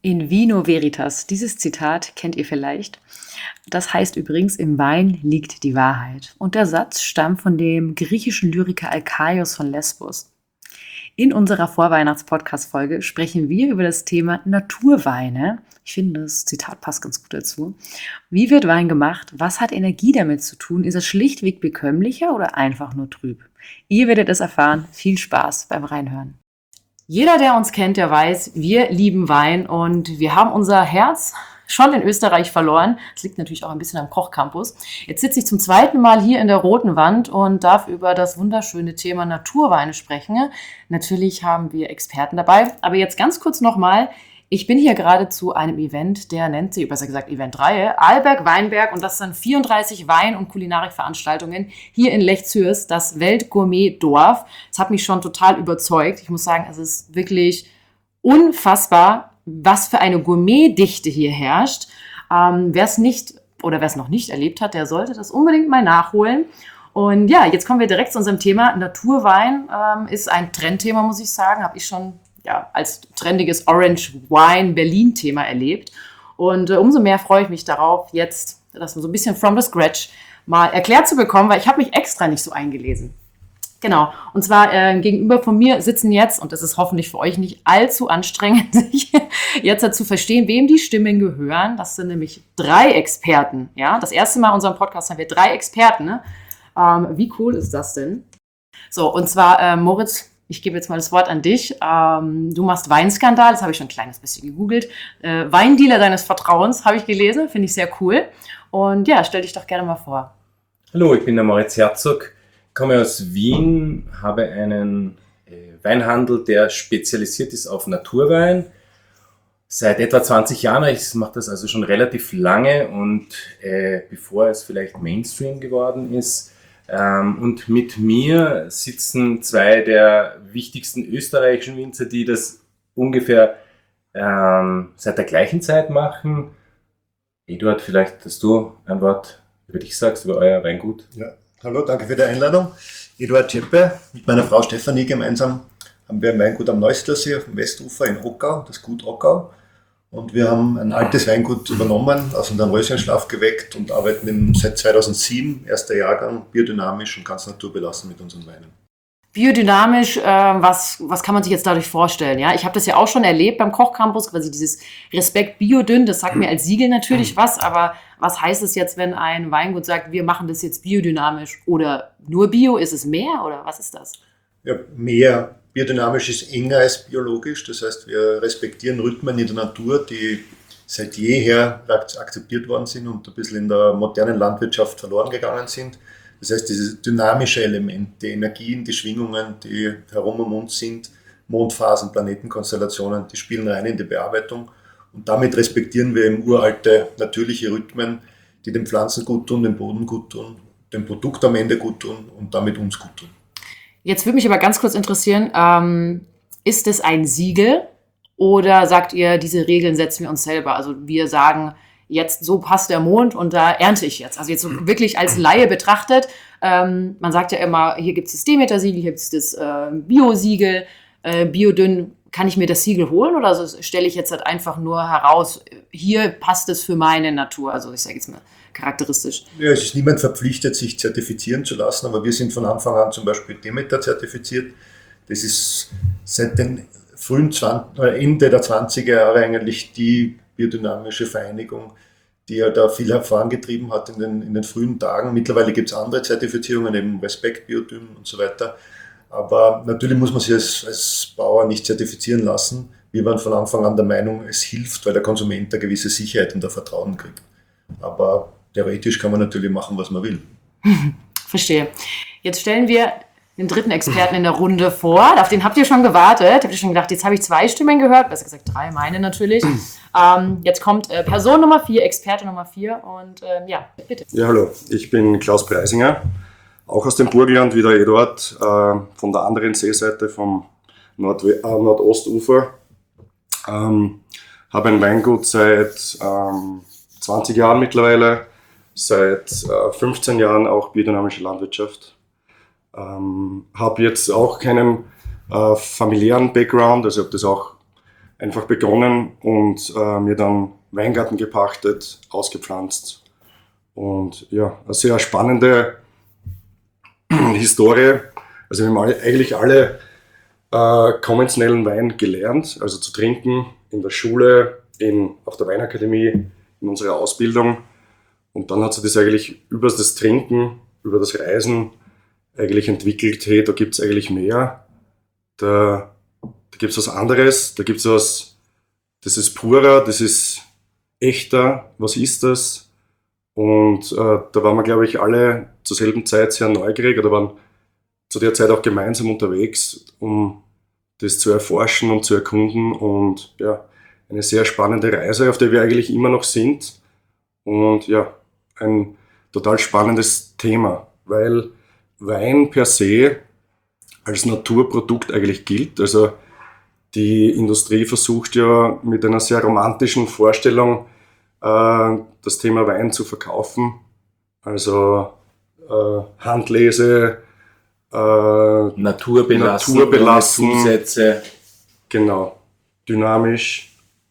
In vino veritas. Dieses Zitat kennt ihr vielleicht. Das heißt übrigens, im Wein liegt die Wahrheit. Und der Satz stammt von dem griechischen Lyriker Alkaios von Lesbos. In unserer Vorweihnachts-Podcast-Folge sprechen wir über das Thema Naturweine. Ich finde, das Zitat passt ganz gut dazu. Wie wird Wein gemacht? Was hat Energie damit zu tun? Ist es schlichtweg bekömmlicher oder einfach nur trüb? Ihr werdet es erfahren. Viel Spaß beim Reinhören. Jeder, der uns kennt, der weiß, wir lieben Wein und wir haben unser Herz schon in Österreich verloren. Das liegt natürlich auch ein bisschen am Kochcampus. Jetzt sitze ich zum zweiten Mal hier in der Roten Wand und darf über das wunderschöne Thema Naturweine sprechen. Natürlich haben wir Experten dabei, aber jetzt ganz kurz nochmal. Ich bin hier gerade zu einem Event, der nennt sich, besser gesagt Eventreihe, Arlberg Weinberg, und das sind 34 Wein- und Kulinarikveranstaltungen hier in Lech-Zürs, das Weltgourmet-Dorf. Das hat mich schon total überzeugt. Ich muss sagen, es ist wirklich unfassbar, was für eine Gourmetdichte hier herrscht. Wer es nicht oder wer es noch nicht erlebt hat, der sollte das unbedingt mal nachholen. Und ja, jetzt kommen wir direkt zu unserem Thema. Naturwein ist ein Trendthema, muss ich sagen, habe ich schon als trendiges Orange Wine Berlin-Thema erlebt. Und umso mehr freue ich mich darauf, jetzt das so ein bisschen from the scratch mal erklärt zu bekommen, weil ich habe mich extra nicht so eingelesen. Genau, und zwar gegenüber von mir sitzen jetzt, und das ist hoffentlich für euch nicht allzu anstrengend, sich jetzt dazu verstehen, wem die Stimmen gehören. Das sind nämlich 3 Experten. Ja? Das erste Mal in unserem Podcast haben wir 3 Experten. Ne? Wie cool ist das denn? So, und zwar Moritz, ich gebe jetzt mal das Wort an dich. Du machst Weinskandal, das habe ich schon ein kleines bisschen gegoogelt. Weindealer deines Vertrauens, habe ich gelesen, finde ich sehr cool. Und ja, stell dich doch gerne mal vor. Hallo, ich bin der Moritz Herzog, komme aus Wien, habe einen Weinhandel, der spezialisiert ist auf Naturwein. Seit etwa 20 Jahren, ich mache das also schon relativ lange und bevor es vielleicht Mainstream geworden ist. Und mit mir sitzen 2 der wichtigsten österreichischen Winzer, die das ungefähr seit der gleichen Zeit machen. Eduard, vielleicht, dass du ein Wort über dich sagst, über euer Weingut. Ja, hallo, danke für die Einladung. Eduard Zschäpe, mit meiner Frau Stefanie gemeinsam haben wir ein Weingut am Neusiedlersee auf dem Westufer in Ockau, das Gut Ockau. Und wir haben ein altes Weingut übernommen, aus unserem Röschenschlaf geweckt und arbeiten seit 2007, erster Jahrgang, biodynamisch und ganz naturbelassen mit unseren Weinen. Biodynamisch, was kann man sich jetzt dadurch vorstellen? Ja, ich habe das ja auch schon erlebt beim Kochcampus, quasi dieses Respekt Biodünn, das sagt mir als Siegel natürlich was, aber was heißt es jetzt, wenn ein Weingut sagt, wir machen das jetzt biodynamisch oder nur Bio? Ist es mehr oder was ist das? Ja, mehr. Biodynamisch ist enger als biologisch, das heißt, wir respektieren Rhythmen in der Natur, die seit jeher akzeptiert worden sind und ein bisschen in der modernen Landwirtschaft verloren gegangen sind. Das heißt, dieses dynamische Element, die Energien, die Schwingungen, die herum um uns sind, Mondphasen, Planetenkonstellationen, die spielen rein in die Bearbeitung und damit respektieren wir eben uralte, natürliche Rhythmen, die den Pflanzen gut tun, dem Boden gut tun, dem Produkt am Ende gut tun und damit uns gut tun. Jetzt würde mich aber ganz kurz interessieren, ist es ein Siegel oder sagt ihr, diese Regeln setzen wir uns selber? Also wir sagen, jetzt so passt der Mond und da ernte ich jetzt. Also jetzt so wirklich als Laie betrachtet, man sagt ja immer, hier gibt es das Demeter-Siegel, hier gibt es das Bio-Siegel, Biodünn. Kann ich mir das Siegel holen oder stelle ich jetzt halt einfach nur heraus, hier passt es für meine Natur? Also ich sage jetzt mal charakteristisch. Ja, es ist niemand verpflichtet, sich zertifizieren zu lassen, aber wir sind von Anfang an zum Beispiel Demeter zertifiziert. Das ist seit den Ende der 20er Jahre eigentlich die biodynamische Vereinigung, die ja da viel vorangetrieben hat in den frühen Tagen. Mittlerweile gibt es andere Zertifizierungen, eben Respekt, Biodyn und so weiter. Aber natürlich muss man sich als Bauer nicht zertifizieren lassen. Wir waren von Anfang an der Meinung, es hilft, weil der Konsument eine gewisse Sicherheit und ein Vertrauen kriegt. Aber theoretisch kann man natürlich machen, was man will. Verstehe. Jetzt stellen wir den dritten Experten in der Runde vor. Auf den habt ihr schon gewartet. Habt ihr schon gedacht, jetzt habe ich 2 Stimmen gehört. Besser gesagt 3, meine natürlich. Jetzt kommt Person Nummer 4, Experte Nummer 4. Und ja, bitte. Ja, hallo. Ich bin Klaus Preisinger. Auch aus dem Burgenland wie der Eduard, von der anderen Seeseite vom Nordostufer. Habe ein Weingut seit 20 Jahren mittlerweile, seit 15 Jahren auch biodynamische Landwirtschaft. Habe jetzt auch keinen familiären Background, also habe das auch einfach begonnen und mir dann Weingarten gepachtet, ausgepflanzt. Und ja, eine sehr spannende Historie. Also wir haben eigentlich alle konventionellen Wein gelernt, also zu trinken in der Schule, auf der Weinakademie, in unserer Ausbildung. Und dann hat sich das eigentlich über das Trinken, über das Reisen eigentlich entwickelt. Hey, da gibt es eigentlich mehr. Da gibt es was anderes, da gibt es was, das ist purer, das ist echter. Was ist das? Und da waren wir, glaube ich, alle zur selben Zeit sehr neugierig oder waren zu der Zeit auch gemeinsam unterwegs, um das zu erforschen und zu erkunden. Und ja, eine sehr spannende Reise, auf der wir eigentlich immer noch sind. Und ja, ein total spannendes Thema, weil Wein per se als Naturprodukt eigentlich gilt. Also die Industrie versucht ja mit einer sehr romantischen Vorstellung das Thema Wein zu verkaufen. Also Handlese, naturbelassen, ohne Zusätze. Genau, dynamisch.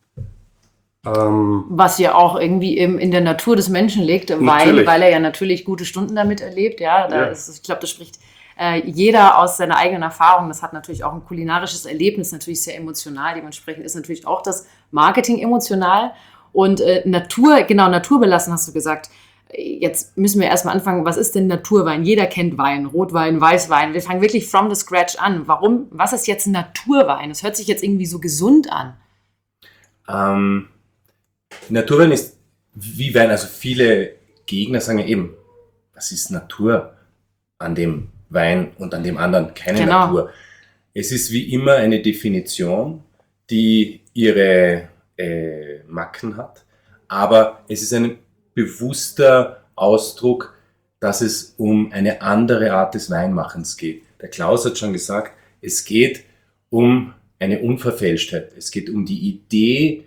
Was ja auch irgendwie in der Natur des Menschen liegt, weil er ja natürlich gute Stunden damit erlebt. Ja, ich glaube, das spricht jeder aus seiner eigenen Erfahrung. Das hat natürlich auch ein kulinarisches Erlebnis, natürlich sehr emotional. Dementsprechend ist natürlich auch das Marketing emotional. Und naturbelassen hast du gesagt. Jetzt müssen wir erstmal anfangen, was ist denn Naturwein? Jeder kennt Wein, Rotwein, Weißwein. Wir fangen wirklich from the scratch an. Warum? Was ist jetzt Naturwein? Das hört sich jetzt irgendwie so gesund an. Naturwein ist wie Wein, also viele Gegner sagen ja eben, was ist Natur an dem Wein und an dem anderen? Keine Natur. Es ist wie immer eine Definition, die ihre Macken hat, aber es ist ein bewusster Ausdruck, dass es um eine andere Art des Weinmachens geht. Der Klaus hat schon gesagt, es geht um eine Unverfälschtheit. Es geht um die Idee,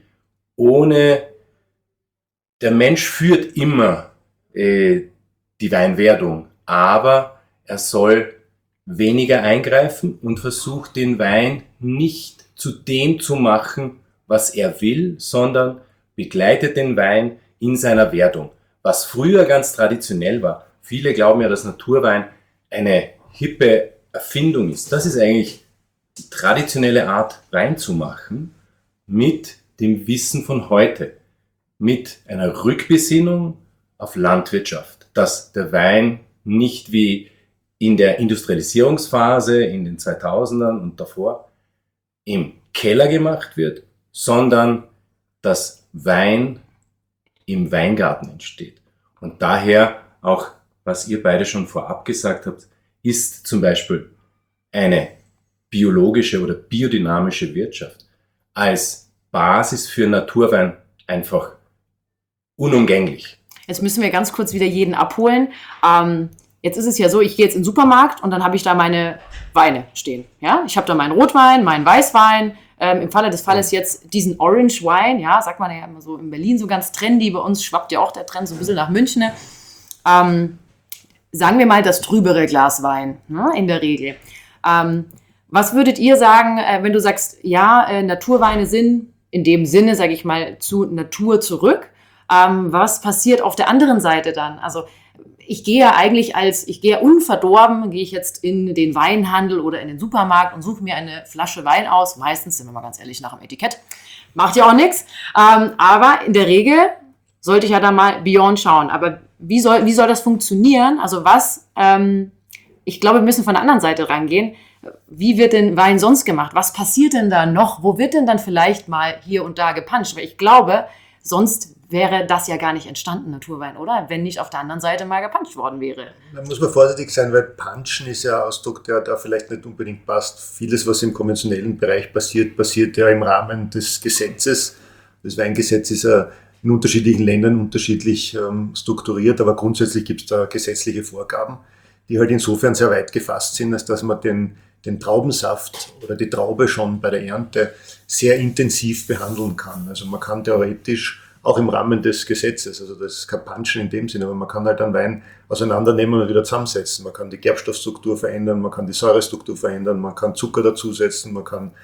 der Mensch führt immer die Weinwerdung, aber er soll weniger eingreifen und versucht den Wein nicht zu dem zu machen, was er will, sondern begleitet den Wein in seiner Werdung. Was früher ganz traditionell war. Viele glauben ja, dass Naturwein eine hippe Erfindung ist. Das ist eigentlich die traditionelle Art, Wein zu machen, mit dem Wissen von heute. Mit einer Rückbesinnung auf Landwirtschaft. Dass der Wein nicht wie in der Industrialisierungsphase in den 2000ern und davor im Keller gemacht wird, sondern dass Wein im Weingarten entsteht. Und daher auch, was ihr beide schon vorab gesagt habt, ist zum Beispiel eine biologische oder biodynamische Wirtschaft als Basis für Naturwein einfach unumgänglich. Jetzt müssen wir ganz kurz wieder jeden abholen. Jetzt ist es ja so, ich gehe jetzt in den Supermarkt und dann habe ich da meine Weine stehen. Ja? Ich habe da meinen Rotwein, meinen Weißwein, im Falle des Falles jetzt diesen Orange Wine, ja, sagt man ja immer so in Berlin so ganz trendy, bei uns schwappt ja auch der Trend so ein bisschen nach München. Sagen wir mal das trübere Glas Wein, ne, in der Regel. Was würdet ihr sagen, wenn du sagst, ja, Naturweine sind in dem Sinne, sage ich mal, zu Natur zurück? Was passiert auf der anderen Seite dann? Also ich gehe ja unverdorben, gehe ich jetzt in den Weinhandel oder in den Supermarkt und suche mir eine Flasche Wein aus. Meistens, sind wir mal ganz ehrlich, nach dem Etikett. Macht ja auch nichts. Aber in der Regel sollte ich ja da mal beyond schauen. Aber wie soll das funktionieren? Also ich glaube, wir müssen von der anderen Seite rangehen. Wie wird denn Wein sonst gemacht? Was passiert denn da noch? Wo wird denn dann vielleicht mal hier und da gepanscht? Weil ich glaube, sonst wäre das ja gar nicht entstanden, Naturwein, oder? Wenn nicht auf der anderen Seite mal gepanscht worden wäre. Da muss man vorsichtig sein, weil Punchen ist ja ein Ausdruck, der da vielleicht nicht unbedingt passt. Vieles, was im konventionellen Bereich passiert ja im Rahmen des Gesetzes. Das Weingesetz ist ja in unterschiedlichen Ländern unterschiedlich strukturiert, aber grundsätzlich gibt es da gesetzliche Vorgaben, die halt insofern sehr weit gefasst sind, als dass man den Traubensaft oder die Traube schon bei der Ernte sehr intensiv behandeln kann. Also man kann theoretisch auch im Rahmen des Gesetzes, also das ist kein Punchen in dem Sinne, aber man kann halt einen Wein auseinandernehmen und wieder zusammensetzen. Man kann die Gerbstoffstruktur verändern, man kann die Säurestruktur verändern, man kann Zucker dazusetzen, man kann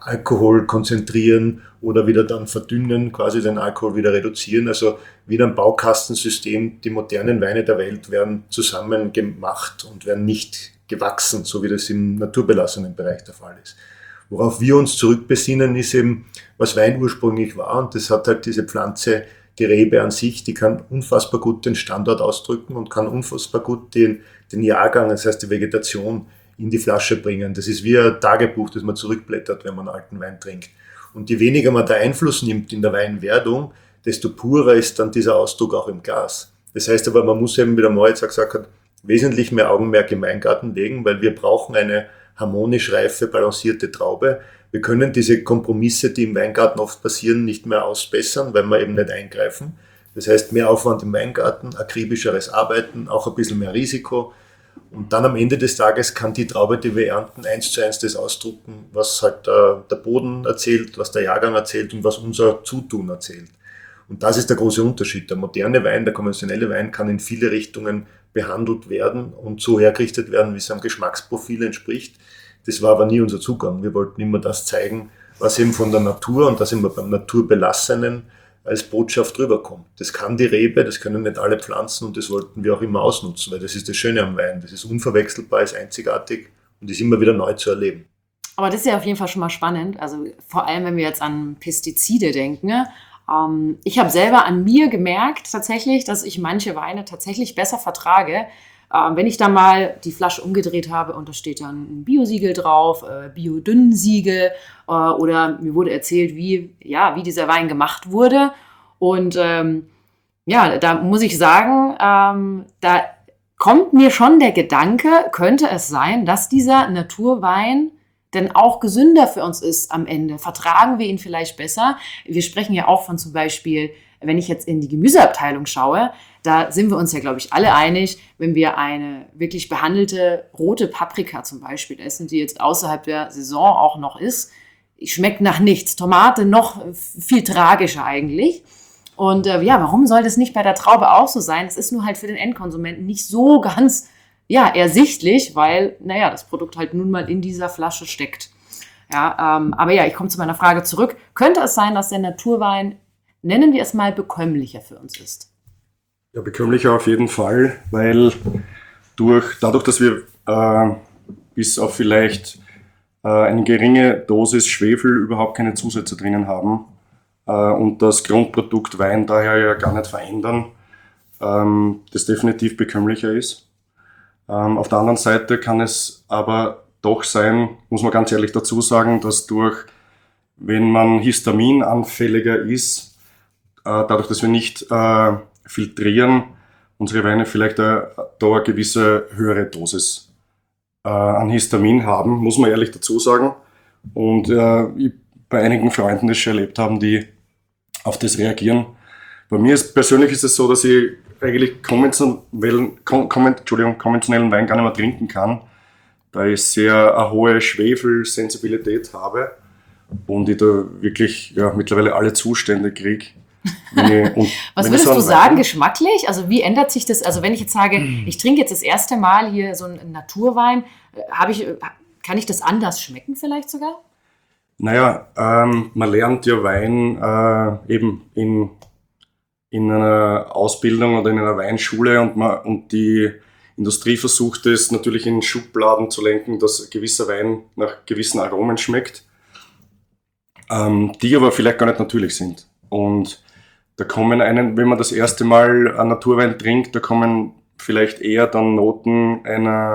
Alkohol konzentrieren oder wieder dann verdünnen, quasi den Alkohol wieder reduzieren. Also wieder ein Baukastensystem. Die modernen Weine der Welt werden zusammen gemacht und werden nicht gewachsen, so wie das im naturbelassenen Bereich der Fall ist. Worauf wir uns zurückbesinnen, ist eben, was Wein ursprünglich war. Und das hat halt diese Pflanze, die Rebe an sich, die kann unfassbar gut den Standort ausdrücken und kann unfassbar gut den Jahrgang, das heißt die Vegetation, in die Flasche bringen. Das ist wie ein Tagebuch, das man zurückblättert, wenn man alten Wein trinkt. Und je weniger man da Einfluss nimmt in der Weinwerdung, desto purer ist dann dieser Ausdruck auch im Glas. Das heißt aber, man muss eben, wie der Moritz auch gesagt hat, wesentlich mehr Augenmerk im Weingarten legen, weil wir brauchen eine harmonisch reife, balancierte Traube. Wir können diese Kompromisse, die im Weingarten oft passieren, nicht mehr ausbessern, weil wir eben nicht eingreifen. Das heißt, mehr Aufwand im Weingarten, akribischeres Arbeiten, auch ein bisschen mehr Risiko. Und dann am Ende des Tages kann die Traube, die wir ernten, 1:1 das ausdrucken, was halt der Boden erzählt, was der Jahrgang erzählt und was unser Zutun erzählt. Und das ist der große Unterschied. Der moderne Wein, der konventionelle Wein kann in viele Richtungen behandelt werden und so hergerichtet werden, wie es am Geschmacksprofil entspricht. Das war aber nie unser Zugang. Wir wollten immer das zeigen, was eben von der Natur, und da sind wir beim Naturbelassenen, als Botschaft rüberkommt. Das kann die Rebe, das können nicht alle Pflanzen und das wollten wir auch immer ausnutzen, weil das ist das Schöne am Wein. Das ist unverwechselbar, ist einzigartig und ist immer wieder neu zu erleben. Aber das ist ja auf jeden Fall schon mal spannend. Also vor allem, wenn wir jetzt an Pestizide denken. Ich habe selber an mir gemerkt tatsächlich, dass ich manche Weine tatsächlich besser vertrage, wenn ich dann mal die Flasche umgedreht habe und da steht dann ein Biosiegel drauf, Biodünnsiegel, oder mir wurde erzählt, wie dieser Wein gemacht wurde. Und da muss ich sagen, da kommt mir schon der Gedanke, könnte es sein, dass dieser Naturwein denn auch gesünder für uns ist am Ende? Vertragen wir ihn vielleicht besser? Wir sprechen ja auch von zum Beispiel, wenn ich jetzt in die Gemüseabteilung schaue, da sind wir uns ja, glaube ich, alle einig, wenn wir eine wirklich behandelte rote Paprika zum Beispiel essen, die jetzt außerhalb der Saison auch noch ist, schmeckt nach nichts. Tomate noch viel tragischer eigentlich. Und warum soll das nicht bei der Traube auch so sein? Es ist nur halt für den Endkonsumenten nicht so ganz ersichtlich, weil, das Produkt halt nun mal in dieser Flasche steckt. Aber ich komme zu meiner Frage zurück. Könnte es sein, dass der Naturwein, nennen wir es mal, bekömmlicher für uns ist? Ja, bekömmlicher auf jeden Fall, weil dadurch, dass wir bis auf vielleicht eine geringe Dosis Schwefel überhaupt keine Zusätze drinnen haben und das Grundprodukt Wein daher ja gar nicht verändern, das definitiv bekömmlicher ist. Auf der anderen Seite kann es aber doch sein, muss man ganz ehrlich dazu sagen, dass wenn man histaminanfälliger ist, dadurch, dass wir nicht filtrieren, unsere Weine vielleicht da eine gewisse höhere Dosis an Histamin haben, muss man ehrlich dazu sagen. Und ich bei einigen Freunden das schon erlebt haben, die auf das reagieren. Bei mir persönlich ist es so, dass ich eigentlich konventionellen Wein gar nicht mehr trinken kann, da ich sehr eine hohe Schwefelsensibilität habe und ich da wirklich mittlerweile alle Zustände kriege. Was würdest du sagen, geschmacklich? Also wie ändert sich das? Also wenn ich jetzt sage, ich trinke jetzt das erste Mal hier so einen Naturwein, kann ich das anders schmecken vielleicht sogar? Naja, man lernt ja Wein eben in einer Ausbildung oder in einer Weinschule und die Industrie versucht es natürlich in Schubladen zu lenken, dass gewisser Wein nach gewissen Aromen schmeckt, die aber vielleicht gar nicht natürlich sind. Und da kommen wenn man das erste Mal einen Naturwein trinkt, da kommen vielleicht eher dann Noten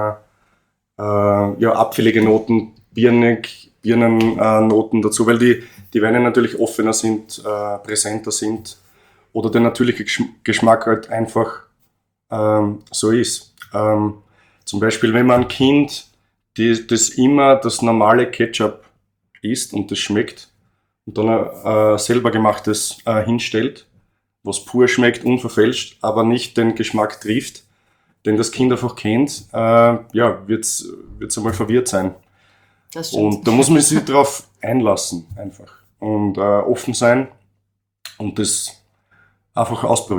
abfällige Noten, Birnennoten dazu, weil die Weine natürlich offener sind, präsenter sind oder der natürliche Geschmack halt einfach so ist. Zum Beispiel, wenn man ein Kind, das immer das normale Ketchup isst und das schmeckt und dann selber gemachtes hinstellt, was pur schmeckt, unverfälscht, aber nicht den Geschmack trifft, den das Kind einfach kennt, wird's einmal verwirrt sein. Das stimmt. Und da muss man sich darauf einlassen einfach und offen sein und das einfach ausprobieren.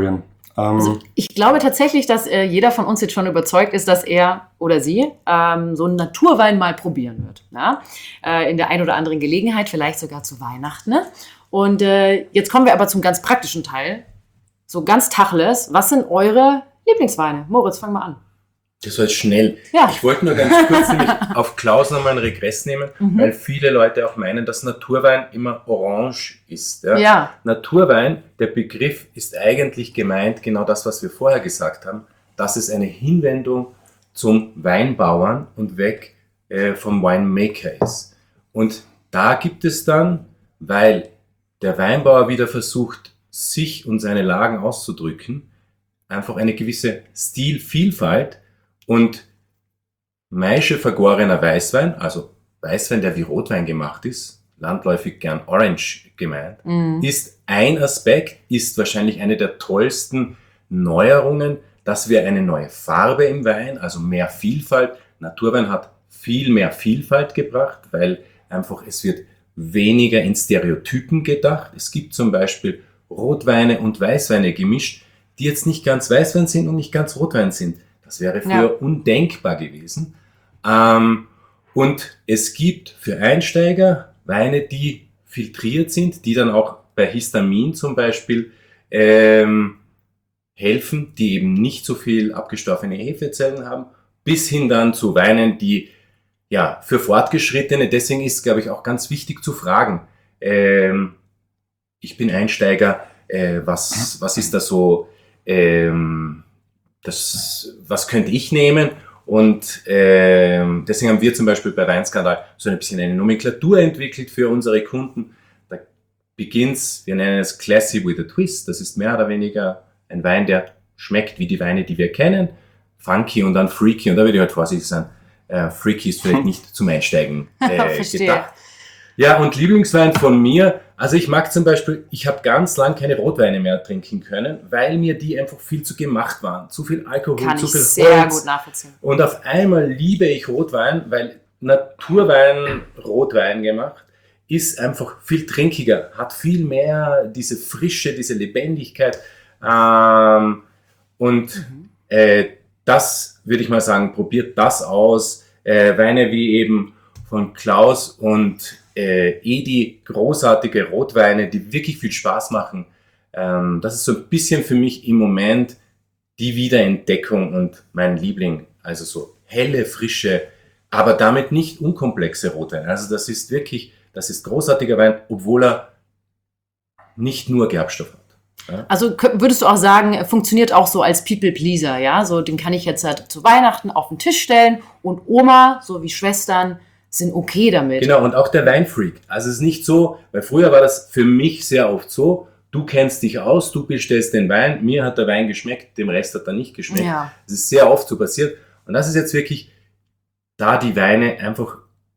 Ich glaube tatsächlich, dass jeder von uns jetzt schon überzeugt ist, dass er oder sie so einen Naturwein mal probieren wird. Ja? In der einen oder anderen Gelegenheit, vielleicht sogar zu Weihnachten. Ne? Und jetzt kommen wir aber zum ganz praktischen Teil. So ganz Tacheles. Was sind eure Lieblingsweine? Moritz, fang mal an. Das war jetzt schnell. Ja. Ich wollte nur ganz kurz nämlich auf Klaus nochmal einen Regress nehmen, weil viele Leute auch meinen, dass Naturwein immer orange ist. Ja? Ja. Naturwein, der Begriff ist eigentlich gemeint, genau das, was wir vorher gesagt haben, dass es eine Hinwendung zum Weinbauern und weg vom Winemaker ist. Und da gibt es dann, weil der Weinbauer wieder versucht, sich und seine Lagen auszudrücken, einfach eine gewisse Stilvielfalt. Und Maische vergorener Weißwein, also Weißwein, der wie Rotwein gemacht ist, landläufig gern Orange gemeint, ist ein Aspekt, ist wahrscheinlich eine der tollsten Neuerungen, dass wir eine neue Farbe im Wein, also mehr Vielfalt. Naturwein hat viel mehr Vielfalt gebracht, weil einfach es wird weniger in Stereotypen gedacht. Es gibt zum Beispiel Rotweine und Weißweine gemischt, die jetzt nicht ganz Weißwein sind und nicht ganz Rotwein sind. Das wäre früher undenkbar gewesen. Und es gibt für Einsteiger Weine, die filtriert sind, die dann auch bei Histamin zum Beispiel helfen, die eben nicht so viel abgestoffene Hefezellen haben, bis hin dann zu Weinen, die ja für Fortgeschrittene, deswegen ist, glaube ich, auch ganz wichtig zu fragen. Ich bin Einsteiger, was ist da so... was könnte ich nehmen? Und deswegen haben wir zum Beispiel bei Weinskandal so ein bisschen eine Nomenklatur entwickelt für unsere Kunden. Da beginnt's, wir nennen es Classy with a Twist. Das ist mehr oder weniger ein Wein, der schmeckt wie die Weine, die wir kennen. Funky und dann Freaky. Und da würde ich halt vorsichtig sein. Freaky ist vielleicht nicht zum Einsteigen gedacht. Ja, und Lieblingswein von mir, also ich mag zum Beispiel, ich habe ganz lang keine Rotweine mehr trinken können, weil mir die einfach viel zu gemacht waren. Zu viel Alkohol, zu viel Holz. Kann ich sehr gut nachvollziehen. Und auf einmal liebe ich Rotwein, weil Naturwein, Rotwein gemacht, ist einfach viel trinkiger, hat viel mehr diese Frische, diese Lebendigkeit. Das würde ich mal sagen, probiert das aus. Weine wie eben von Klaus und Edi, großartige Rotweine, die wirklich viel Spaß machen. Das ist so ein bisschen für mich im Moment die Wiederentdeckung und mein Liebling. Also so helle, frische, aber damit nicht unkomplexe Rotweine. Also das ist großartiger Wein, obwohl er nicht nur Gerbstoff hat. Ja? Also würdest du auch sagen, er funktioniert auch so als People-Pleaser, ja? So, den kann ich jetzt halt zu Weihnachten auf den Tisch stellen und Oma, so wie Schwestern, sind okay damit. Genau, und auch der Weinfreak. Also es ist nicht so, weil früher war das für mich sehr oft so, du kennst dich aus, du bestellst den Wein, mir hat der Wein geschmeckt, dem Rest hat er nicht geschmeckt. Ja. Das ist sehr oft so passiert. Und das ist jetzt wirklich, da die Weine einfach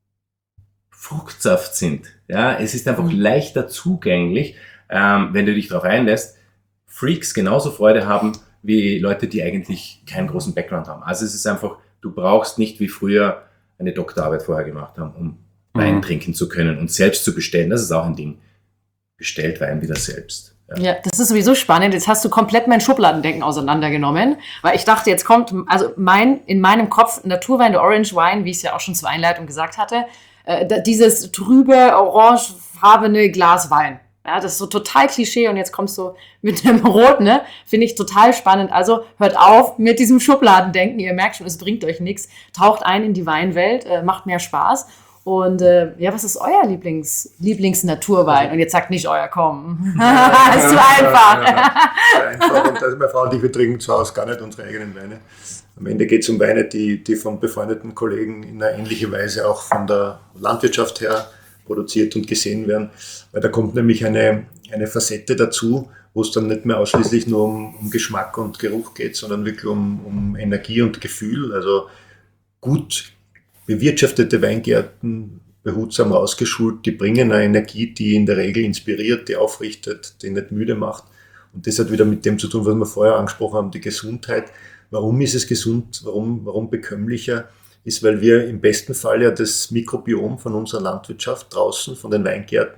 Fruchtsaft sind. Ja, es ist einfach leichter zugänglich, wenn du dich darauf einlässt. Freaks genauso Freude haben wie Leute, die eigentlich keinen großen Background haben. Also es ist einfach, du brauchst nicht wie früher eine Doktorarbeit vorher gemacht haben, um Wein trinken zu können und selbst zu bestellen. Das ist auch ein Ding. Bestellt Wein wieder selbst. Ja, das ist sowieso spannend. Jetzt hast du komplett mein Schubladendenken auseinandergenommen, weil ich dachte, jetzt kommt, also in meinem Kopf Naturwein, der Orange Wine, wie ich es ja auch schon zur Einleitung gesagt hatte, dieses trübe, orangefarbene Glas Wein. Ja, das ist so total Klischee und jetzt kommst du mit dem Rot, ne? Finde ich total spannend. Also hört auf mit diesem Schubladendenken. Ihr merkt schon, es bringt euch nichts. Taucht ein in die Weinwelt, macht mehr Spaß. Und was ist euer Lieblings-Naturwein? Und jetzt sagt nicht euer, komm. Ist zu einfach. Sehr einfach. Und also meine Frau und ich, wir trinken zu Hause gar nicht unsere eigenen Weine. Am Ende geht es um Weine, die von befreundeten Kollegen in einer ähnlichen Weise auch von der Landwirtschaft her produziert und gesehen werden, weil da kommt nämlich eine Facette dazu, wo es dann nicht mehr ausschließlich nur um Geschmack und Geruch geht, sondern wirklich um Energie und Gefühl. Also gut bewirtschaftete Weingärten, behutsam rausgeschult, die bringen eine Energie, die in der Regel inspiriert, die aufrichtet, die nicht müde macht. Und das hat wieder mit dem zu tun, was wir vorher angesprochen haben, die Gesundheit. Warum ist es gesund? Warum bekömmlicher? Ist, weil wir im besten Fall ja das Mikrobiom von unserer Landwirtschaft draußen, von den Weingärten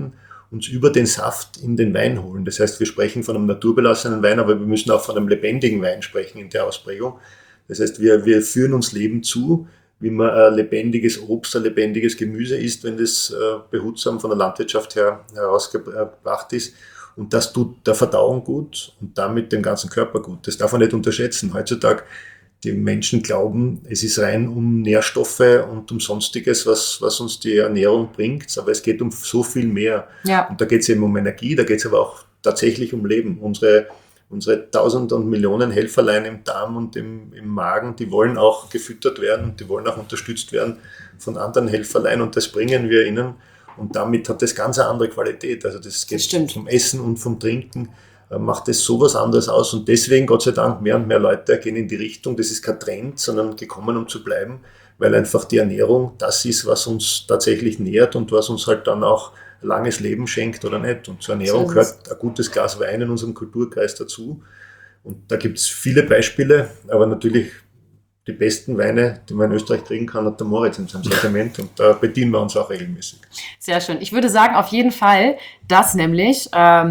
uns über den Saft in den Wein holen. Das heißt, wir sprechen von einem naturbelassenen Wein, aber wir müssen auch von einem lebendigen Wein sprechen in der Ausprägung. Das heißt, wir führen uns Leben zu, wie man ein lebendiges Obst, ein lebendiges Gemüse isst, wenn das behutsam von der Landwirtschaft her herausgebracht ist. Und das tut der Verdauung gut und damit dem ganzen Körper gut. Das darf man nicht unterschätzen. Heutzutage, die Menschen glauben, es ist rein um Nährstoffe und um Sonstiges, was uns die Ernährung bringt. Aber es geht um so viel mehr. Ja. Und da geht es eben um Energie, da geht es aber auch tatsächlich um Leben. Unsere Tausend und Millionen Helferlein im Darm und im Magen, die wollen auch gefüttert werden und die wollen auch unterstützt werden von anderen Helferlein und das bringen wir ihnen und damit hat das ganz eine andere Qualität. Also das geht vom Essen und vom Trinken, macht das sowas anderes aus und deswegen, Gott sei Dank, mehr und mehr Leute gehen in die Richtung, das ist kein Trend, sondern gekommen, um zu bleiben, weil einfach die Ernährung das ist, was uns tatsächlich nährt und was uns halt dann auch langes Leben schenkt oder nicht. Und zur Ernährung gehört ein gutes Glas Wein in unserem Kulturkreis dazu. Und da gibt es viele Beispiele, aber natürlich die besten Weine, die man in Österreich kriegen kann, hat der Moritz in seinem Sortiment und da bedienen wir uns auch regelmäßig. Sehr schön. Ich würde sagen, auf jeden Fall, dass nämlich,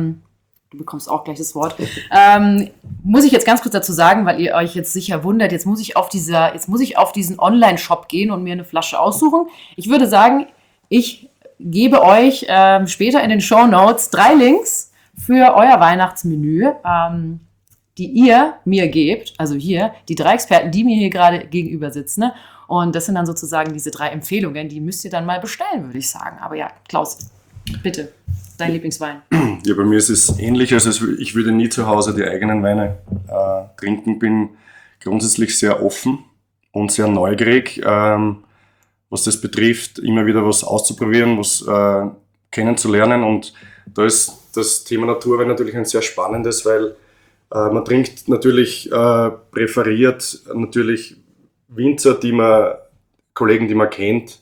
du bekommst auch gleich das Wort, muss ich jetzt ganz kurz dazu sagen, weil ihr euch jetzt sicher wundert, jetzt muss ich auf diesen Online-Shop gehen und mir eine Flasche aussuchen. Ich würde sagen, ich gebe euch später in den Shownotes 3 Links für euer Weihnachtsmenü, die ihr mir gebt, also hier, die 3 Experten, die mir hier gerade gegenüber sitzen. Ne? Und das sind dann sozusagen diese 3 Empfehlungen, die müsst ihr dann mal bestellen, würde ich sagen. Aber ja, Klaus, bitte, dein Lieblingswein. Ja, bei mir ist es ähnlich, also ich würde nie zu Hause die eigenen Weine trinken, bin grundsätzlich sehr offen und sehr neugierig, was das betrifft, immer wieder was auszuprobieren, was kennenzulernen und da ist das Thema Naturwein natürlich ein sehr spannendes, weil man trinkt natürlich präferiert natürlich Winzer, Kollegen, die man kennt,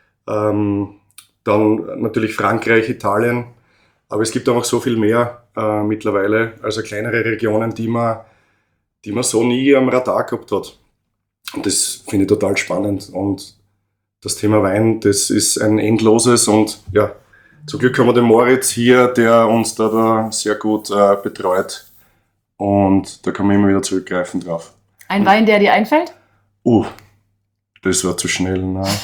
dann natürlich Frankreich, Italien, aber es gibt auch so viel mehr mittlerweile, also kleinere Regionen, die man so nie am Radar gehabt hat. Und das finde ich total spannend und das Thema Wein, das ist ein endloses und ja, zum Glück haben wir den Moritz hier, der uns da sehr gut betreut und da kann man immer wieder zurückgreifen drauf. Ein Wein, der dir einfällt? Das war zu schnell.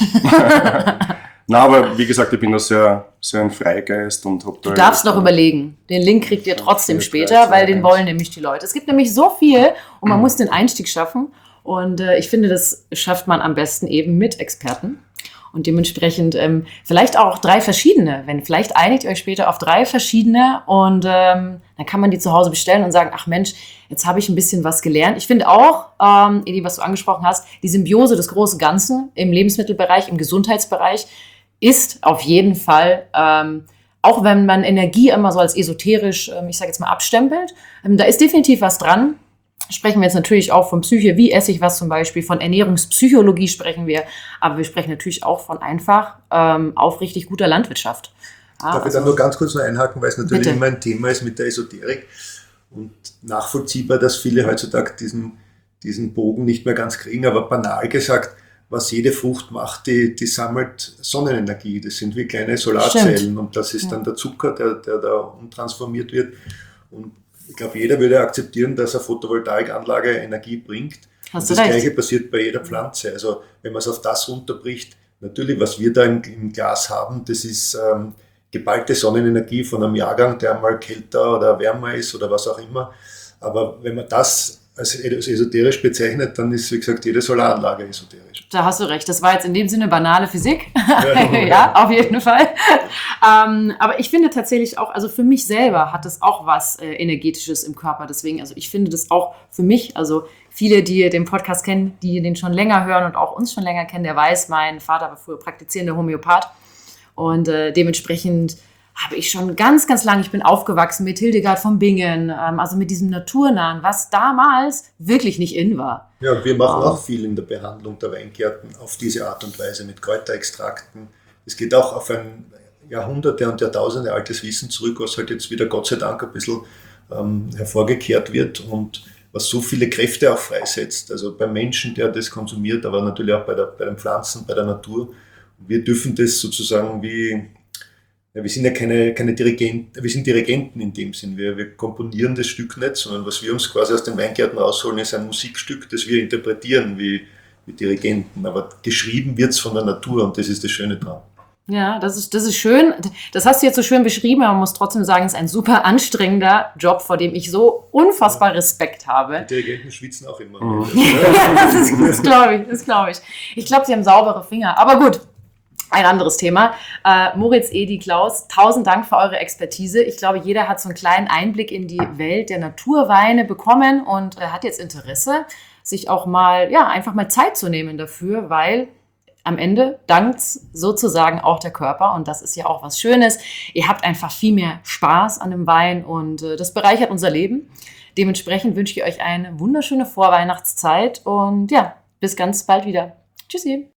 Na, aber wie gesagt, ich bin da sehr, sehr ein Freigeist und habe da. Du darfst noch überlegen. Den Link kriegt ihr trotzdem später, weil den wollen nämlich die Leute. Es gibt nämlich so viel und man muss den Einstieg schaffen. Und ich finde, das schafft man am besten eben mit Experten. Und dementsprechend vielleicht auch 3 verschiedene. Vielleicht einigt ihr euch später auf 3 verschiedene und dann kann man die zu Hause bestellen und sagen, ach Mensch, jetzt habe ich ein bisschen was gelernt. Ich finde auch, Edi, was du angesprochen hast, die Symbiose des großen Ganzen im Lebensmittelbereich, im Gesundheitsbereich ist auf jeden Fall, auch wenn man Energie immer so als esoterisch, ich sage jetzt mal, abstempelt, da ist definitiv was dran. Sprechen wir jetzt natürlich auch von Psyche, wie esse ich was zum Beispiel, von Ernährungspsychologie sprechen wir, aber wir sprechen natürlich auch von einfach aufrichtig guter Landwirtschaft. Darf ich da nur ganz kurz noch einhaken, weil es natürlich bitte. immer ein Thema ist mit der Esoterik und nachvollziehbar, dass viele heutzutage diesen Bogen nicht mehr ganz kriegen, aber banal gesagt, was jede Frucht macht, die sammelt Sonnenenergie, das sind wie kleine Solarzellen. Stimmt. Und das ist dann der Zucker, der da umtransformiert wird und ich glaube, jeder würde akzeptieren, dass eine Photovoltaikanlage Energie bringt. Hast und das Gleiche passiert bei jeder Pflanze. Also wenn man es auf das runterbricht, natürlich, was wir da im Glas haben, das ist geballte Sonnenenergie von einem Jahrgang, der mal kälter oder wärmer ist oder was auch immer. Aber wenn man das als esoterisch bezeichnet, dann ist, wie gesagt, jede Solaranlage esoterisch. Da hast du recht. Das war jetzt in dem Sinne banale Physik. Ja, auf jeden Fall. Aber ich finde tatsächlich auch, also für mich selber hat das auch was Energetisches im Körper. Deswegen, also ich finde das auch für mich, also viele, die den Podcast kennen, die den schon länger hören und auch uns schon länger kennen, der weiß, mein Vater war früher praktizierender Homöopath. Und dementsprechend habe ich schon ganz, ganz lange, ich bin aufgewachsen mit Hildegard von Bingen, also mit diesem Naturnahen, was damals wirklich nicht in war. Ja, und wir machen auch viel in der Behandlung der Weingärten auf diese Art und Weise mit Kräuterextrakten. Es geht auch auf ein Jahrhunderte und Jahrtausende altes Wissen zurück, was halt jetzt wieder Gott sei Dank ein bisschen hervorgekehrt wird und was so viele Kräfte auch freisetzt. Also beim Menschen, der das konsumiert, aber natürlich auch bei den Pflanzen, bei der Natur. Wir dürfen das sozusagen wie Ja, wir sind ja keine Dirigenten, wir sind Dirigenten in dem Sinn. Wir komponieren das Stück nicht, sondern was wir uns quasi aus den Weingärten rausholen, ist ein Musikstück, das wir interpretieren wie Dirigenten. Aber geschrieben wird's von der Natur und das ist das Schöne dran. Ja, das ist schön. Das hast du jetzt so schön beschrieben, aber man muss trotzdem sagen, es ist ein super anstrengender Job, vor dem ich so unfassbar Respekt habe. Die Dirigenten schwitzen auch immer. Ja, das glaube ich. Ich glaube, sie haben saubere Finger. Aber gut, ein anderes Thema. Moritz, Edi, Klaus, 1000 Dank für eure Expertise. Ich glaube, jeder hat so einen kleinen Einblick in die Welt der Naturweine bekommen und hat jetzt Interesse, sich auch mal, ja, einfach mal Zeit zu nehmen dafür, weil am Ende dankt sozusagen auch der Körper und das ist ja auch was Schönes. Ihr habt einfach viel mehr Spaß an dem Wein und das bereichert unser Leben. Dementsprechend wünsche ich euch eine wunderschöne Vorweihnachtszeit und ja, bis ganz bald wieder. Tschüssi.